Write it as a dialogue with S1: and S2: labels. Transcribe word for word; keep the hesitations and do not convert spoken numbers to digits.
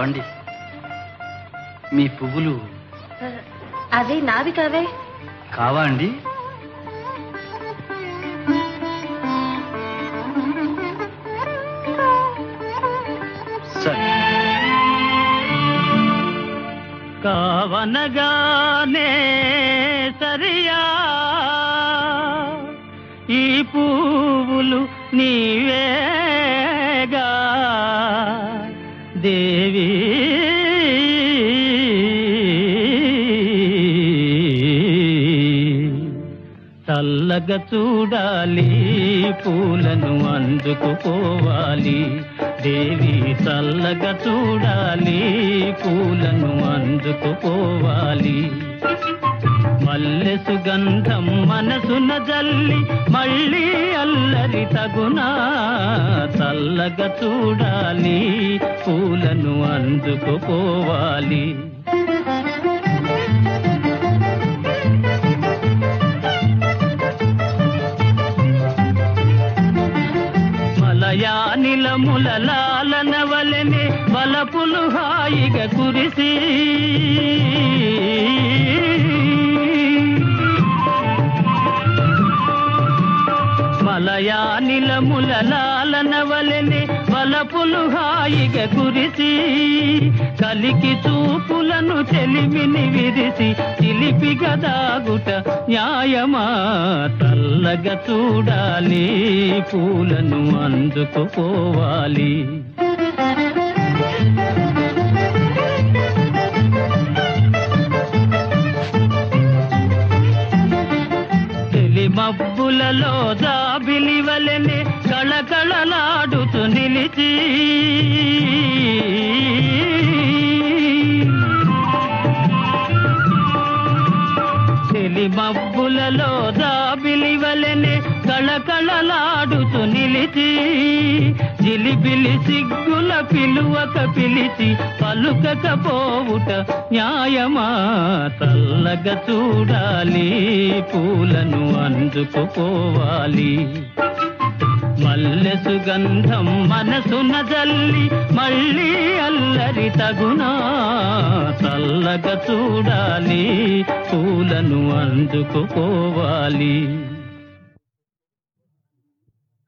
S1: ఏవండి, మీ పువ్వులు
S2: అవి నావి కావే.
S1: కావా అండి?
S3: కావనగానే సరియా ఈ పువ్వులు నీవేగా దేవి, చల్లగా చూడాలి పూలను అందుకుపోవాలి దేవి, చల్లగా చూడాలి పూలను అందుకుపోవాలి. మల్లె సుగంధం మనసున జల్లి మళ్ళీ అల్లరి తగునా, చల్లగా చూడాలి పూలను అందుకుపోవాలి. మలయానిలముల లాలన వలెనే వలపులు హాయిగా కురిసి, మలయానిలముల లాలన వలెనే వలపులు హాయిగా కురిసి, కలికి చూపులను చెలిమిని విరిసి చిలిపిగా దాగుట న్యాయమా, చల్లగా చూడాలి పూలను అందుకుపోవాలి. మబ్బులలో జాబిలి వలెనే కళకళలాడుతూ నిలిచి, తెలి మబ్బులలో జాబిలి వలెనే కళకళలాడుతూ నిలిచి, జిలిబిలి సిగ్గుల పిలువక పిలిచి పలుకకపోవుట న్యాయమా, చల్లగా చూడాలి పూలను అందుకుపోవాలి. మల్లె సుగంధం మనసున జల్లి మళ్ళీ అల్లరి తగునా, చల్లగా చూడాలి పూలను అందుకుపోవాలి.